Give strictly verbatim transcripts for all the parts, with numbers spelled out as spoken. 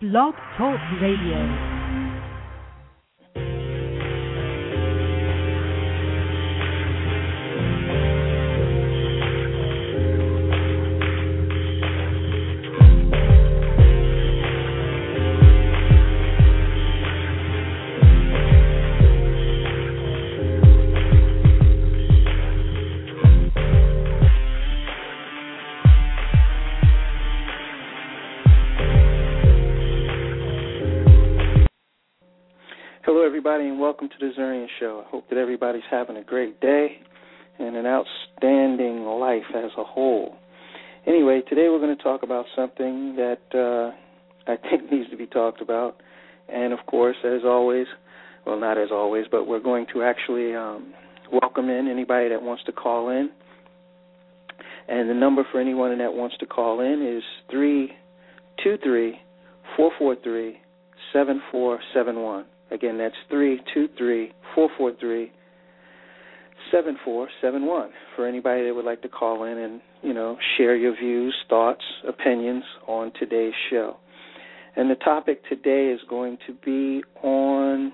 Blog Talk Radio. Everybody, and welcome to the Zurian Show. I hope that everybody's having a great day and an outstanding life as a whole. Anyway, today we're going to talk about something that uh, I think needs to be talked about. And, of course, as always, well, not as always, but we're going to actually um, welcome in anybody that wants to call in. And the number for anyone that wants to call in is three two three, four four three, seven four seven one. Again, that's three two three, four four three, seven four seven one for anybody that would like to call in and, you know, share your views, thoughts, opinions on today's show. And the topic today is going to be on,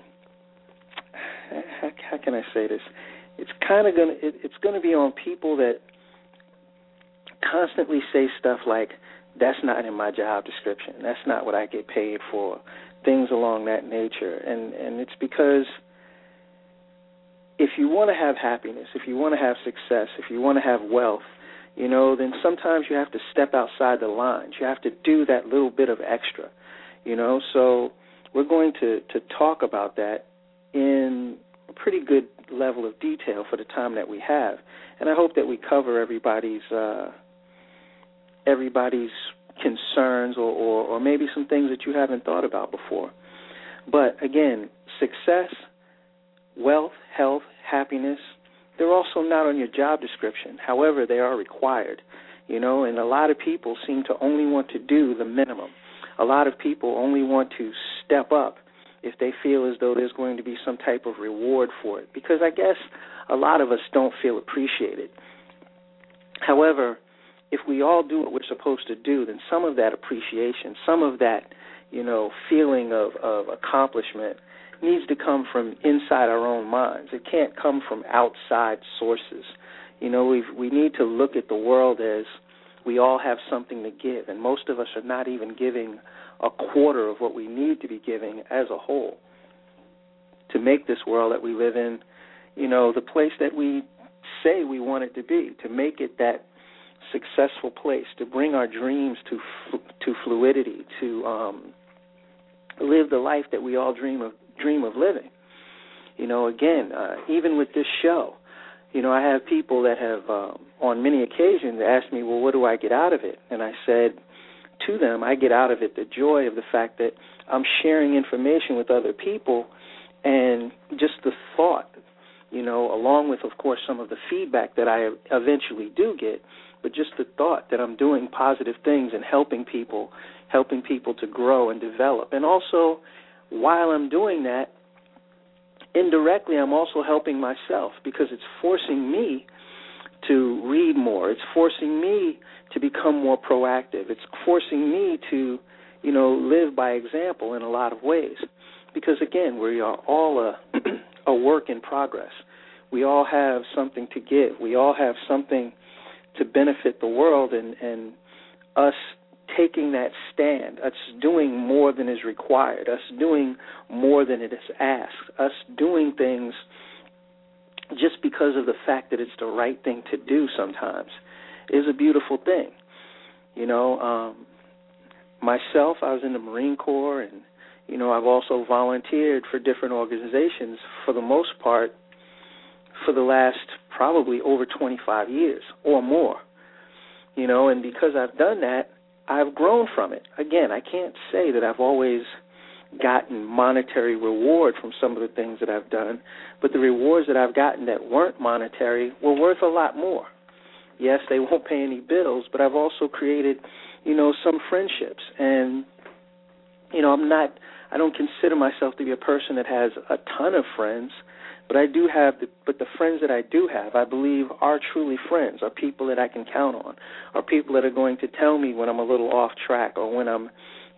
how, how can I say this? It's kind of going to, it, it's going to be on people that constantly say stuff like, that's not in my job description, that's not what I get paid for, things along that nature. And, and it's because if you want to have happiness, if you want to have success, if you want to have wealth, you know, then sometimes you have to step outside the lines. You have to do that little bit of extra, you know. So we're going to, to talk about that in a pretty good level of detail for the time that we have. And I hope that we cover everybody's uh, everybody's concerns or, or, or maybe some things that you haven't thought about before. But again, success, wealth, health, happiness, they're also not on your job description. However, they are required, you know, and a lot of people seem to only want to do the minimum. A lot of people only want to step up if they feel as though there's going to be some type of reward for it, because I guess a lot of us don't feel appreciated. However, if we all do what we're supposed to do, then some of that appreciation, some of that, you know, feeling of, of accomplishment needs to come from inside our own minds. It can't come from outside sources. You know, we we need to look at the world as we all have something to give, and most of us are not even giving a quarter of what we need to be giving as a whole to make this world that we live in, you know, the place that we say we want it to be, to make it that successful place, to bring our dreams to to fluidity, to um, live the life that we all dream of dream of living. You know, again, uh, even with this show, you know, I have people that have, um, on many occasions, asked me, well, what do I get out of it? And I said to them, I get out of it the joy of the fact that I'm sharing information with other people, and just the thought, you know, along with, of course, some of the feedback that I eventually do get, but just the thought that I'm doing positive things and helping people, helping people to grow and develop. And also, while I'm doing that, indirectly I'm also helping myself, because it's forcing me to read more. It's forcing me to become more proactive. It's forcing me to, you know, live by example in a lot of ways. Because, again, we are all a, a work in progress. We all have something to give. We all have something to benefit the world, and, and us taking that stand, us doing more than is required, us doing more than it is asked, us doing things just because of the fact that it's the right thing to do sometimes is a beautiful thing. You know, um, myself, I was in the Marine Corps, and, you know, I've also volunteered for different organizations for the most part for the last probably over twenty-five years or more, you know, and because I've done that, I've grown from it. Again, I can't say that I've always gotten monetary reward from some of the things that I've done, but the rewards that I've gotten that weren't monetary were worth a lot more. Yes, they won't pay any bills, but I've also created, you know, some friendships, and, you know, I'm not, I don't consider myself to be a person that has a ton of friends, but I do have, the, but the friends that I do have, I believe, are truly friends, are people that I can count on, are people that are going to tell me when I'm a little off track, or when I'm,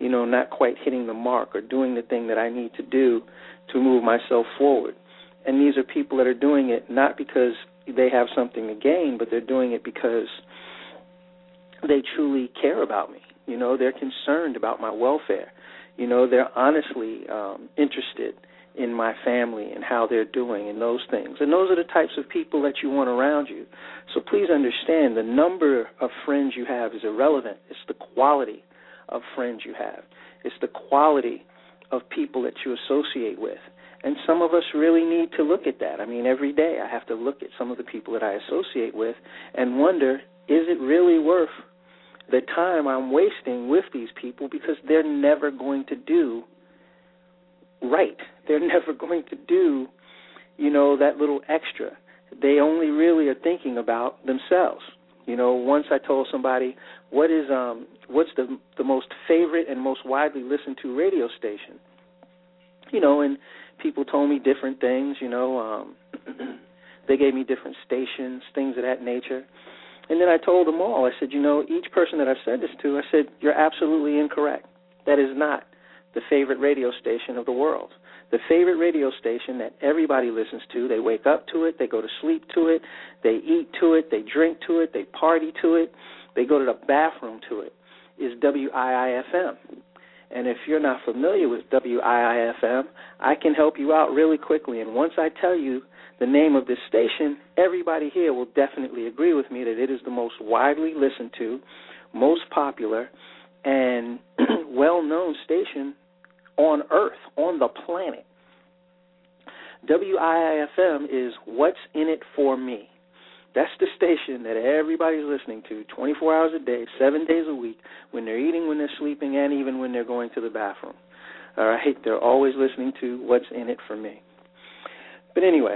you know, not quite hitting the mark or doing the thing that I need to do to move myself forward. And these are people that are doing it not because they have something to gain, but they're doing it because they truly care about me. You know, they're concerned about my welfare. You know, they're honestly um, interested in my family and how they're doing and those things. And those are the types of people that you want around you. So please understand, the number of friends you have is irrelevant. It's the quality of friends you have. It's the quality of people that you associate with. And some of us really need to look at that. I mean, every day I have to look at some of the people that I associate with and wonder, is it really worth the time I'm wasting with these people, because they're never going to do right. They're never going to do, you know, that little extra. They only really are thinking about themselves. You know, once I told somebody, what is um what's the the most favorite and most widely listened to radio station? You know, and people told me different things, you know. Um, they gave me different stations, things of that nature. And then I told them all, I said, you know, each person that I've said this to, I said, you're absolutely incorrect. That is not the favorite radio station of the world. The favorite radio station that everybody listens to, they wake up to it, they go to sleep to it, they eat to it, they drink to it, they party to it, they go to the bathroom to it, is W I I F M. And if you're not familiar with W I I F M, I can help you out really quickly. And once I tell you the name of this station, everybody here will definitely agree with me that it is the most widely listened to, most popular, and well-known station on Earth, on the planet. W I I F M is What's in It for Me. That's the station that everybody's listening to twenty-four hours a day, seven days a week, when they're eating, when they're sleeping, and even when they're going to the bathroom. All right? They're always listening to What's in It for Me. But anyway,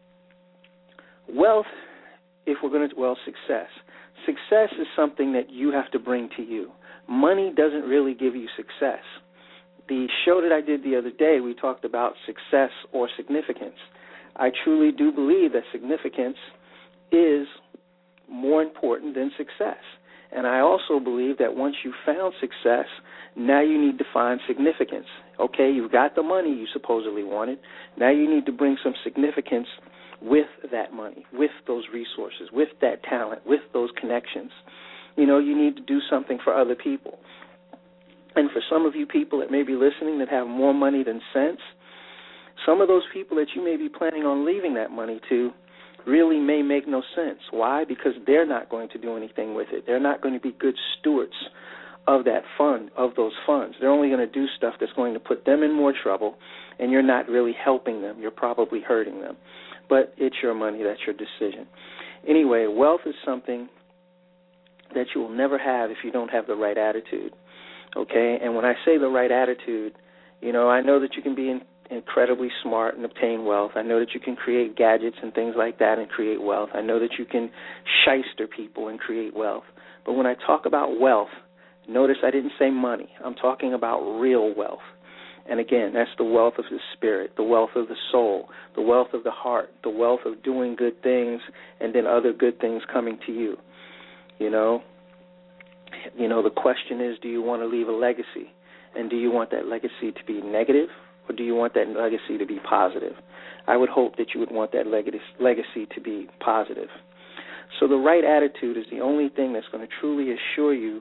wealth, if we're going to, well, success. Success is something that you have to bring to you. Money doesn't really give you success. The show that I did the other day, we talked about success or significance. I truly do believe that significance is more important than success. And I also believe that once you've found success, now you need to find significance. Okay, you've got the money you supposedly wanted. Now you need to bring some significance with that money, with those resources, with that talent, with those connections. You know, you need to do something for other people. And for some of you people that may be listening that have more money than sense, some of those people that you may be planning on leaving that money to really may make no sense. Why? Because they're not going to do anything with it. They're not going to be good stewards of that fund, of those funds. They're only going to do stuff that's going to put them in more trouble, and you're not really helping them. You're probably hurting them. But it's your money. That's your decision. Anyway, wealth is something that you will never have if you don't have the right attitude. Okay? And when I say the right attitude, you know, I know that you can be in incredibly smart and obtain wealth. I know that you can create gadgets and things like that and create wealth. I know that you can shyster people and create wealth. But when I talk about wealth, notice I didn't say money. I'm talking about real wealth. And again, that's the wealth of the spirit, the wealth of the soul, the wealth of the heart, the wealth of doing good things and then other good things coming to you. You know, you know, the question is, do you want to leave a legacy? And do you want that legacy to be negative? Or do you want that legacy to be positive? I would hope that you would want that legacy to be positive. So the right attitude is the only thing that's going to truly assure you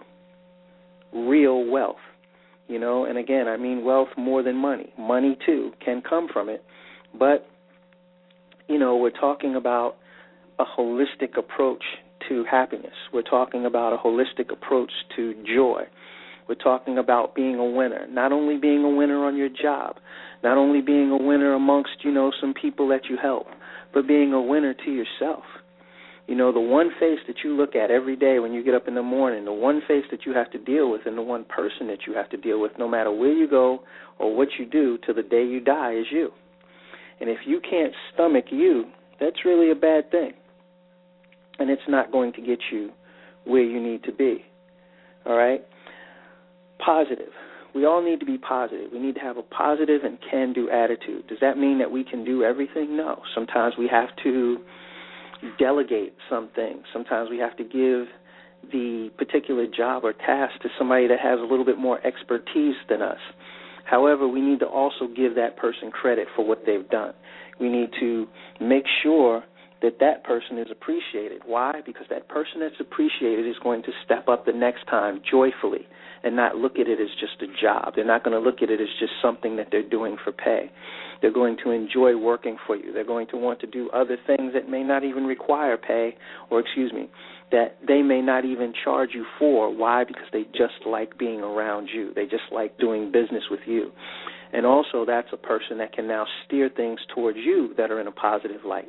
real wealth. You know, and again, I mean wealth more than money. Money, too, can come from it. But, you know, we're talking about a holistic approach to happiness. We're talking about a holistic approach to joy. We're talking about being a winner, not only being a winner on your job, not only being a winner amongst, you know, some people that you help, but being a winner to yourself. You know, the one face that you look at every day when you get up in the morning, the one face that you have to deal with and the one person that you have to deal with no matter where you go or what you do till the day you die is you. And if you can't stomach you, that's really a bad thing. And it's not going to get you where you need to be. All right? Positive. We all need to be positive. We need to have a positive and can-do attitude. Does that mean that we can do everything? No. Sometimes we have to delegate some things. Sometimes we have to give the particular job or task to somebody that has a little bit more expertise than us. However, we need to also give that person credit for what they've done. We need to make sure that that person is appreciated. Why? Because that person that's appreciated is going to step up the next time joyfully and not look at it as just a job. They're not going to look at it as just something that they're doing for pay. They're going to enjoy working for you. They're going to want to do other things that may not even require pay, or excuse me, that they may not even charge you for. Why? Because they just like being around you. They just like doing business with you. And also that's a person that can now steer things towards you that are in a positive light.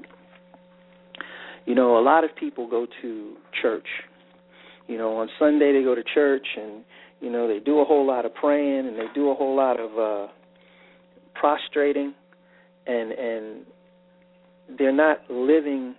You know, a lot of people go to church. You know, on Sunday they go to church and, you know, they do a whole lot of praying and they do a whole lot of uh, prostrating, and and they're not living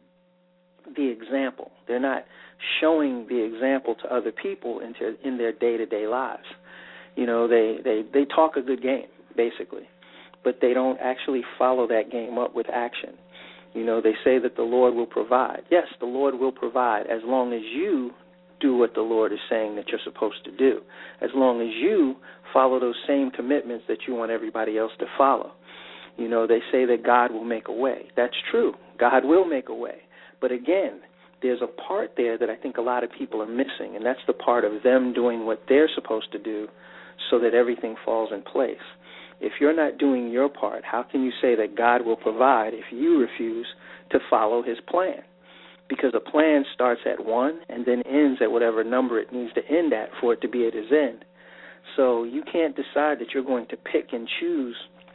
the example. They're not showing the example to other people into, in their day-to-day lives. You know, they, they, they talk a good game, basically, but they don't actually follow that game up with action. You know, they say that the Lord will provide. Yes, the Lord will provide as long as you do what the Lord is saying that you're supposed to do, as long as you follow those same commitments that you want everybody else to follow. You know, they say that God will make a way. That's true. God will make a way. But again, there's a part there that I think a lot of people are missing, and that's the part of them doing what they're supposed to do so that everything falls in place. If you're not doing your part, how can you say that God will provide if you refuse to follow his plan? Because a plan starts at one and then ends at whatever number it needs to end at for it to be at its end. So you can't decide that you're going to pick and choose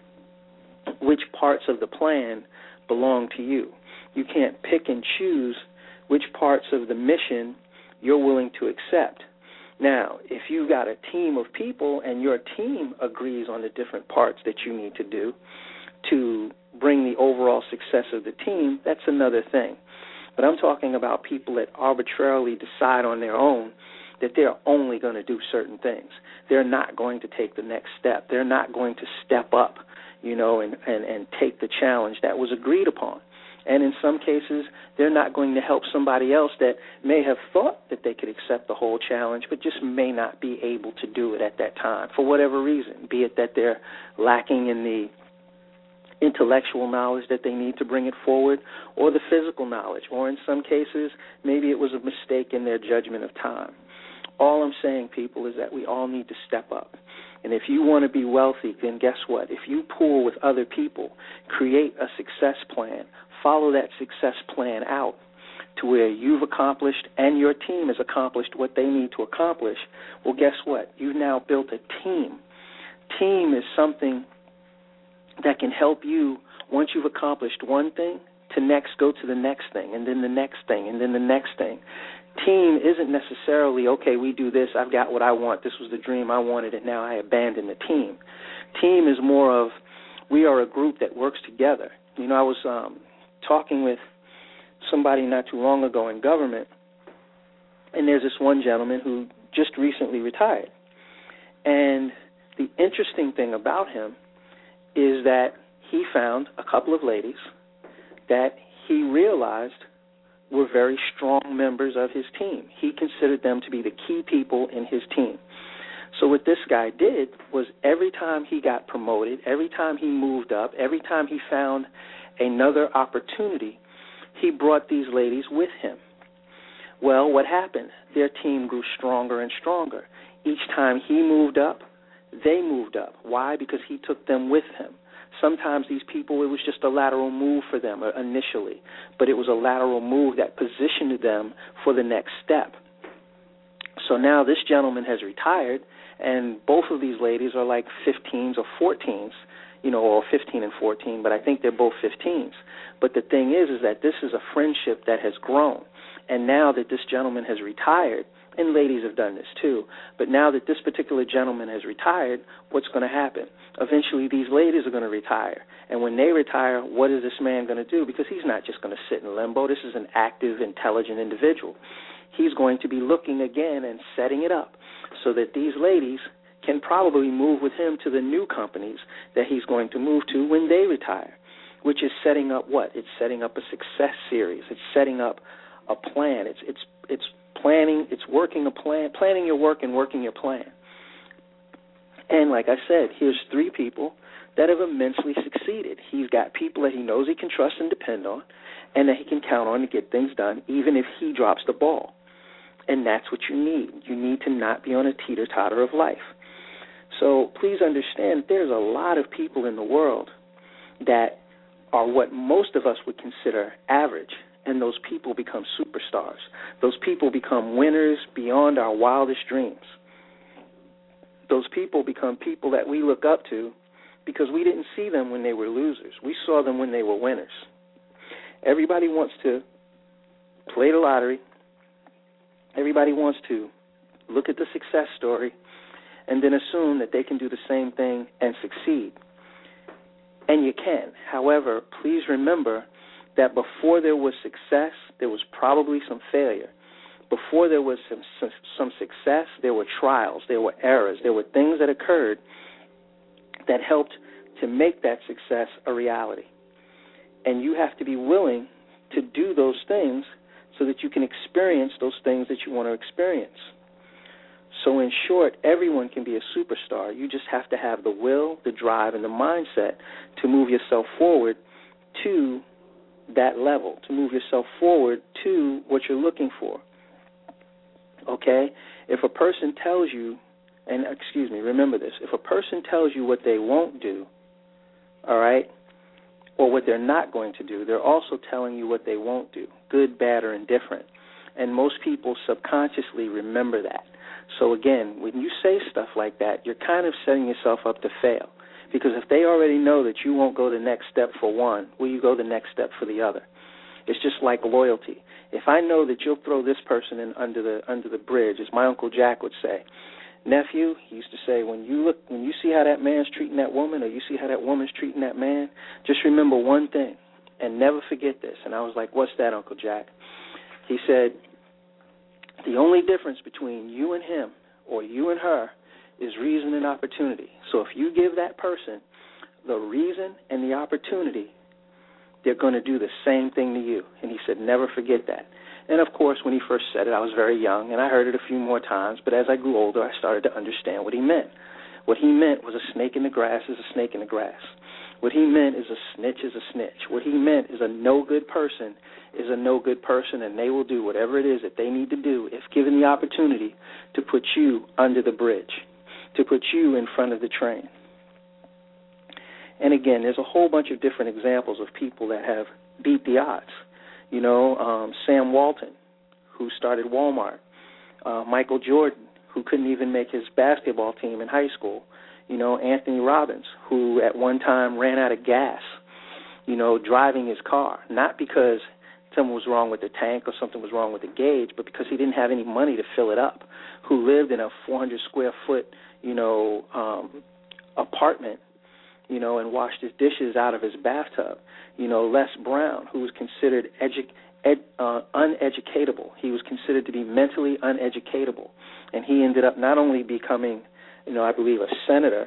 which parts of the plan belong to you. You can't pick and choose which parts of the mission you're willing to accept. Now, if you've got a team of people and your team agrees on the different parts that you need to do to bring the overall success of the team, that's another thing. But I'm talking about people that arbitrarily decide on their own that they're only going to do certain things. They're not going to take the next step. They're not going to step up, you know, and, and, and take the challenge that was agreed upon. And in some cases, they're not going to help somebody else that may have thought that they could accept the whole challenge, but just may not be able to do it at that time for whatever reason, be it that they're lacking in the intellectual knowledge that they need to bring it forward, or the physical knowledge, or in some cases, maybe it was a mistake in their judgment of time. All I'm saying, people, is that we all need to step up. And if you want to be wealthy, then guess what? If you pool with other people, create a success plan, follow that success plan out to where you've accomplished and your team has accomplished what they need to accomplish, well, guess what? You've now built a team. Team is something that can help you, once you've accomplished one thing, to next go to the next thing, and then the next thing, and then the next thing. Team isn't necessarily, okay, we do this, I've got what I want, this was the dream I wanted, and now I abandon the team. Team is more of, we are a group that works together. You know, I was um, talking with somebody not too long ago in government, and there's this one gentleman who just recently retired. And the interesting thing about him is that he found a couple of ladies that he realized were very strong members of his team. He considered them to be the key people in his team. So what this guy did was every time he got promoted, every time he moved up, every time he found another opportunity, he brought these ladies with him. Well, what happened? Their team grew stronger and stronger. Each time he moved up, they moved up. Why? Because he took them with him. Sometimes these people, it was just a lateral move for them initially, but it was a lateral move that positioned them for the next step. So now this gentleman has retired, and both of these ladies are like fifteens or fourteens, you know, or fifteen and fourteen, but I think they're both fifteens. But the thing is, is that this is a friendship that has grown. And now that this gentleman has retired, and ladies have done this too, but now that this particular gentleman has retired, what's going to happen? Eventually these ladies are going to retire. And when they retire, what is this man going to do? Because he's not just going to sit in limbo. This is an active, intelligent individual. He's going to be looking again and setting it up so that these ladies can probably move with him to the new companies that he's going to move to when they retire, which is setting up what? It's setting up a success series. It's setting up a plan. It's it's it's planning, it's working a plan, planning your work and working your plan. And like I said, here's three people that have immensely succeeded. He's got people that he knows he can trust and depend on, and that he can count on to get things done, even if he drops the ball. And that's what you need. You need to not be on a teeter-totter of life. So please understand, there's a lot of people in the world that are what most of us would consider average, and those people become superstars. Those people become winners beyond our wildest dreams. Those people become people that we look up to because we didn't see them when they were losers. We saw them when they were winners. Everybody wants to play the lottery. Everybody wants to look at the success story and then assume that they can do the same thing and succeed. And you can. However, please remember that before there was success, there was probably some failure. Before there was some, some, some success, there were trials, there were errors, there were things that occurred that helped to make that success a reality. And you have to be willing to do those things so that you can experience those things that you want to experience. So in short, everyone can be a superstar. You just have to have the will, the drive, and the mindset to move yourself forward to that level, to move yourself forward to what you're looking for. Okay? If a person tells you, and excuse me, remember this, if a person tells you what they won't do, all right, or what they're not going to do, they're also telling you what they won't do, good, bad, or indifferent. And most people subconsciously remember that. So again, when you say stuff like that, you're kind of setting yourself up to fail. Because if they already know that you won't go the next step for one, will you go the next step for the other? It's just like loyalty. If I know that you'll throw this person in under the under the bridge, as my Uncle Jack would say, nephew, he used to say, when you look, when you see how that man's treating that woman, or you see how that woman's treating that man, just remember one thing and never forget this. And I was like, what's that, Uncle Jack? He said, the only difference between you and him or you and her is reason and opportunity. So if you give that person the reason and the opportunity, they're going to do the same thing to you. And he said, never forget that. And, of course, when he first said it, I was very young, and I heard it a few more times. But as I grew older, I started to understand what he meant. What he meant was a snake in the grass is a snake in the grass. What he meant is a snitch is a snitch. What he meant is a no-good person is a no-good person, and they will do whatever it is that they need to do if given the opportunity to put you under the bridge, to put you in front of the train. And, again, there's a whole bunch of different examples of people that have beat the odds. You know, um, Sam Walton, who started Walmart, uh, Michael Jordan, who couldn't even make his basketball team in high school, you know, Anthony Robbins, who at one time ran out of gas, you know, driving his car, not because something was wrong with the tank or something was wrong with the gauge, but because he didn't have any money to fill it up, who lived in a four hundred square foot, you know, um, apartment, you know, and washed his dishes out of his bathtub. You know, Les Brown, who was considered edu- ed, uh, uneducatable. He was considered to be mentally uneducatable. And he ended up not only becoming, you know, I believe a senator,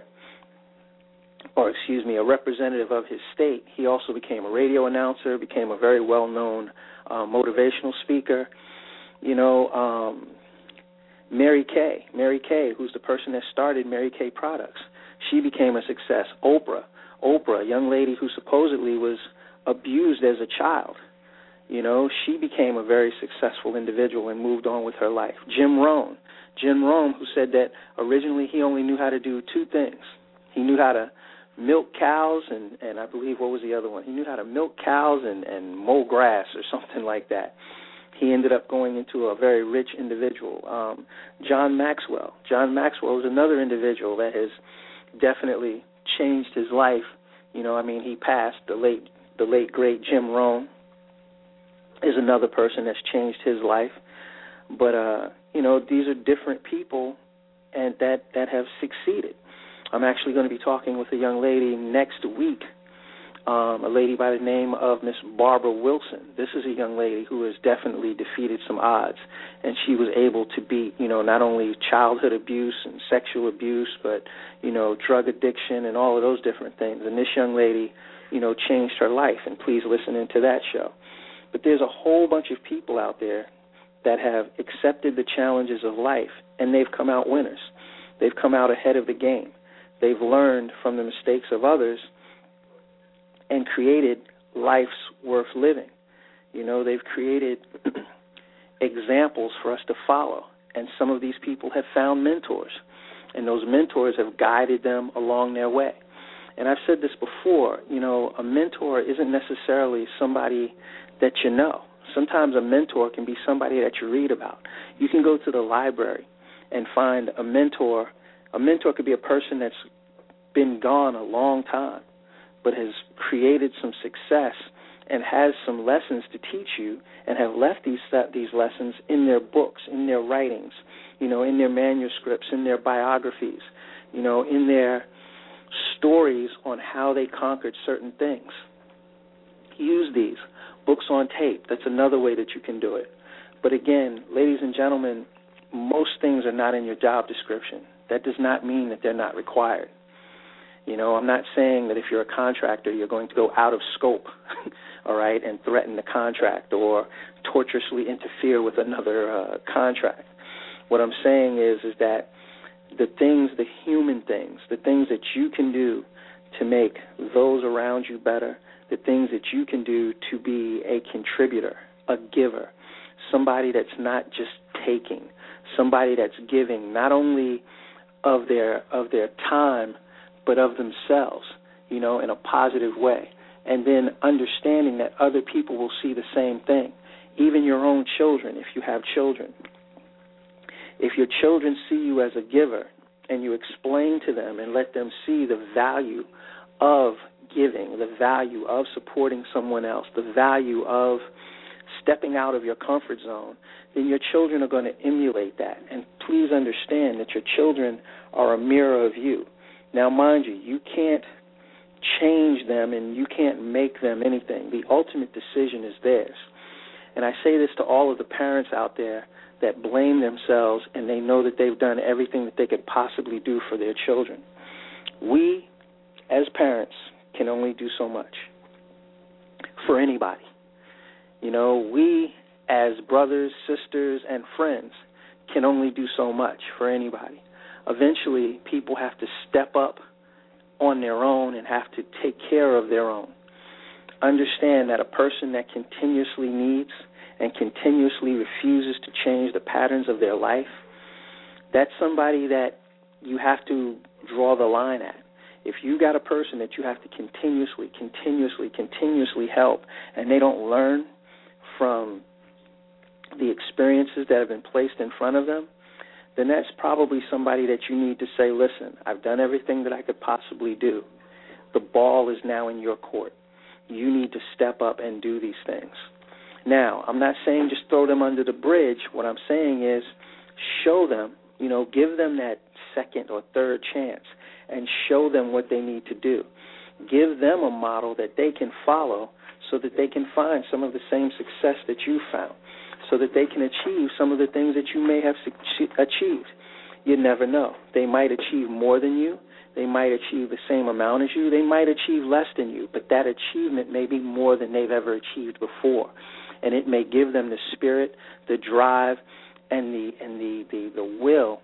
or excuse me, a representative of his state, he also became a radio announcer, became a very well-known uh, motivational speaker. You know, um, Mary Kay, Mary Kay, who's the person that started Mary Kay Products, she became a success. Oprah, Oprah, a young lady who supposedly was abused as a child, you know, she became a very successful individual and moved on with her life. Jim Rohn, Jim Rohn, who said that originally he only knew how to do two things. He knew how to milk cows and, and I believe, what was the other one? He knew how to milk cows and, and mow grass or something like that. He ended up going into a very rich individual. Um, John Maxwell. John Maxwell is another individual that has definitely changed his life. You know, I mean, he passed. The late, the late great Jim Rohn is another person that's changed his life. But uh, you know, these are different people, and that that have succeeded. I'm actually going to be talking with a young lady next week, um, a lady by the name of Miss Barbara Wilson. This is a young lady who has definitely defeated some odds, and she was able to beat, you know, not only childhood abuse and sexual abuse, but, you know, drug addiction and all of those different things. And this young lady, you know, changed her life, and please listen into that show. But there's a whole bunch of people out there that have accepted the challenges of life, and they've come out winners. They've come out ahead of the game. They've learned from the mistakes of others and created life's worth living. You know, they've created examples for us to follow, and some of these people have found mentors, and those mentors have guided them along their way. And I've said this before, you know, a mentor isn't necessarily somebody that you know. Sometimes a mentor can be somebody that you read about. You can go to the library and find a mentor. A mentor could be a person that's been gone a long time but has created some success and has some lessons to teach you and have left these these lessons in their books, in their writings, you know, in their manuscripts, in their biographies, you know, in their stories on how they conquered certain things. Use these. Books on tape, that's another way that you can do it. But again, ladies and gentlemen, most things are not in your job description. That does not mean that they're not required. You know, I'm not saying that if you're a contractor, you're going to go out of scope, all right, and threaten the contract or tortuously interfere with another uh, contract. What I'm saying is, is that the things, the human things, the things that you can do to make those around you better, the things that you can do to be a contributor, a giver, somebody that's not just taking, somebody that's giving not only of their of their time, but of themselves, you know, in a positive way. And then understanding that other people will see the same thing, even your own children, if you have children. If your children see you as a giver and you explain to them and let them see the value of giving, the value of supporting someone else, the value of stepping out of your comfort zone, then your children are going to emulate that. And please understand that your children are a mirror of you. Now, mind you, you can't change them and you can't make them anything. The ultimate decision is theirs. And I say this to all of the parents out there that blame themselves and they know that they've done everything that they could possibly do for their children. We, as parents, can only do so much for anybody. You know, we as brothers, sisters, and friends can only do so much for anybody. Eventually, people have to step up on their own and have to take care of their own. Understand that a person that continuously needs and continuously refuses to change the patterns of their life, that's somebody that you have to draw the line at. If you got a person that you have to continuously, continuously, continuously help, and they don't learn from the experiences that have been placed in front of them, then that's probably somebody that you need to say, listen, I've done everything that I could possibly do. The ball is now in your court. You need to step up and do these things. Now, I'm not saying just throw them under the bridge. What I'm saying is show them, you know, give them that second or third chance and show them what they need to do. Give them a model that they can follow so that they can find some of the same success that you found, so that they can achieve some of the things that you may have achieved. You never know. They might achieve more than you. They might achieve the same amount as you. They might achieve less than you, but that achievement may be more than they've ever achieved before. And it may give them the spirit, the drive, and the and the, the, the will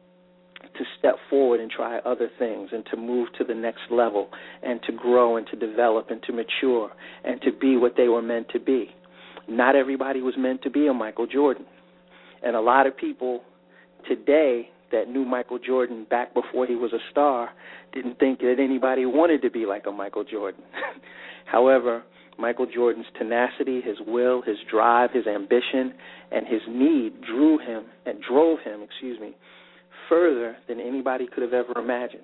to step forward and try other things and to move to the next level and to grow and to develop and to mature and to be what they were meant to be. Not everybody was meant to be a Michael Jordan. And a lot of people today that knew Michael Jordan back before he was a star didn't think that anybody wanted to be like a Michael Jordan. However, Michael Jordan's tenacity, his will, his drive, his ambition, and his need drew him and drove him, excuse me, further than anybody could have ever imagined.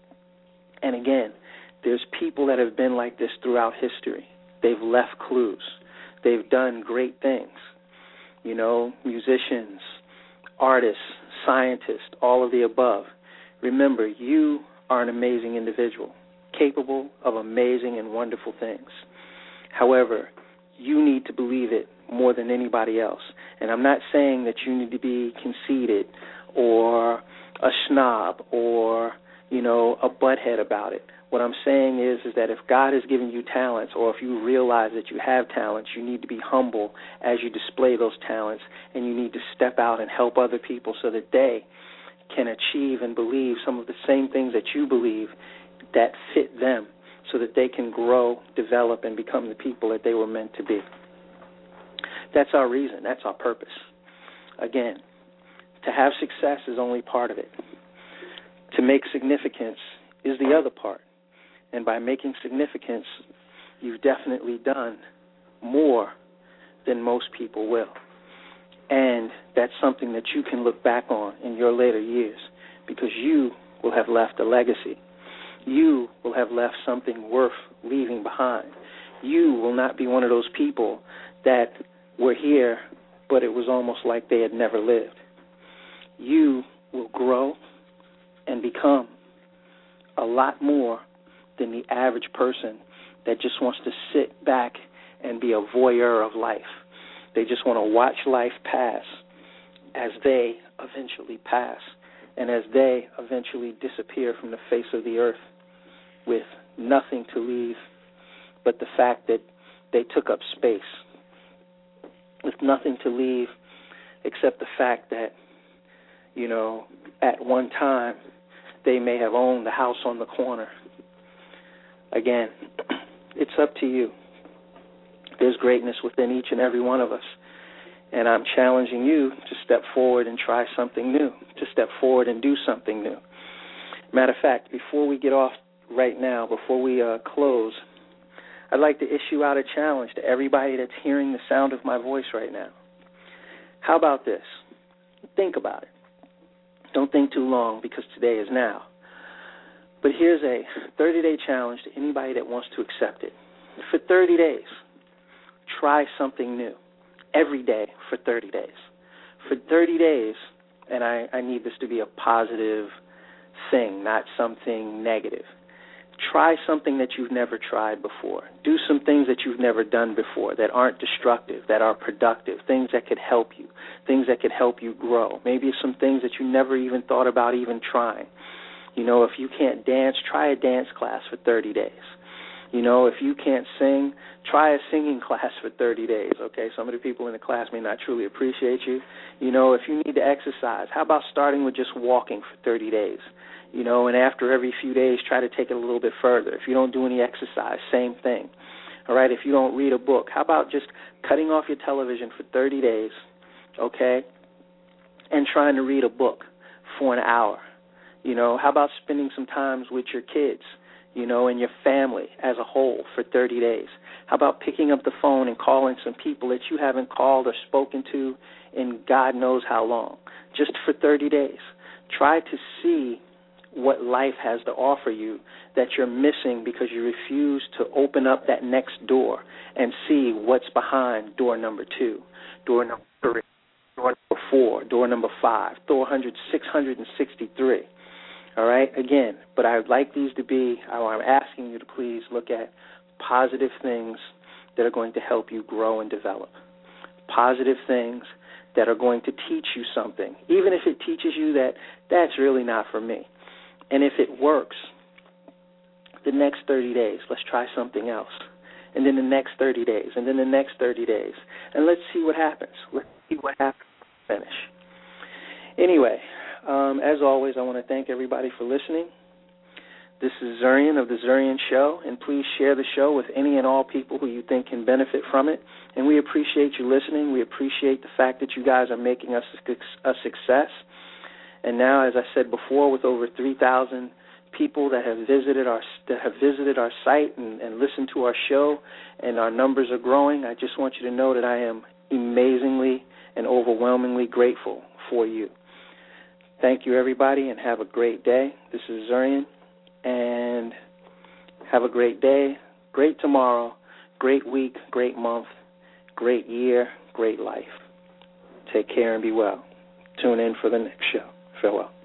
And again, there's people that have been like this throughout history. They've left clues. They've done great things. You know, musicians, artists, scientists, all of the above. Remember, you are an amazing individual, capable of amazing and wonderful things. However, you need to believe it more than anybody else. And I'm not saying that you need to be conceited or a snob or, you know, a butthead about it. What I'm saying is, is that if God has given you talents, or if you realize that you have talents, you need to be humble as you display those talents, and you need to step out and help other people so that they can achieve and believe some of the same things that you believe that fit them, so that they can grow, develop, and become the people that they were meant to be. That's our reason. That's our purpose. Again, to have success is only part of it. To make significance is the other part. And by making significance, you've definitely done more than most people will. And that's something that you can look back on in your later years, because you will have left a legacy. You will have left something worth leaving behind. You will not be one of those people that were here, but it was almost like they had never lived. You will grow and become a lot more than the average person that just wants to sit back and be a voyeur of life. They just want to watch life pass as they eventually pass, and as they eventually disappear from the face of the earth with nothing to leave but the fact that they took up space, with nothing to leave except the fact that, you know, at one time they may have owned the house on the corner. Again, it's up to you. There's greatness within each and every one of us, and I'm challenging you to step forward and try something new, to step forward and do something new. Matter of fact, before we get off right now, before we uh, close, I'd like to issue out a challenge to everybody that's hearing the sound of my voice right now. How about this? Think about it. Don't think too long, because today is now. But here's a thirty-day challenge to anybody that wants to accept it. For thirty days, try something new every day for thirty days. For thirty days, and I, I need this to be a positive thing, not something negative. Try something that you've never tried before. Do some things that you've never done before that aren't destructive, that are productive, things that could help you, things that could help you grow. Maybe some things that you never even thought about even trying. You know, if you can't dance, try a dance class for thirty days. You know, if you can't sing, try a singing class for thirty days, okay? Some of the people in the class may not truly appreciate you. You know, if you need to exercise, how about starting with just walking for thirty days? You know, and after every few days, try to take it a little bit further. If you don't do any exercise, same thing. All right, if you don't read a book, how about just cutting off your television for thirty days, okay, and trying to read a book for an hour? You know, how about spending some time with your kids, you know, and your family as a whole for thirty days? How about picking up the phone and calling some people that you haven't called or spoken to in God knows how long, just for thirty days? Try to see what life has to offer you that you're missing because you refuse to open up that next door and see what's behind door number two, door number three, door number four, door number five, door six hundred sixty-three. All right, again, but I would like these to be, I'm asking you to please look at positive things that are going to help you grow and develop. Positive things that are going to teach you something, even if it teaches you that that's really not for me. And if it works, the next thirty days, let's try something else. And then the next thirty days, and then the next thirty days. And let's see what happens. Let's see what happens to finish. Anyway, um, as always, I want to thank everybody for listening. This is Zurian of The Zurian Show, and please share the show with any and all people who you think can benefit from it. And we appreciate you listening. We appreciate the fact that you guys are making us a success. And now, as I said before, with over three thousand people that have visited our that have visited our site and, and listened to our show, and our numbers are growing, I just want you to know that I am amazingly and overwhelmingly grateful for you. Thank you, everybody, and have a great day. This is Zurian, and have a great day, great tomorrow, great week, great month, great year, great life. Take care and be well. Tune in for the next show. Farewell.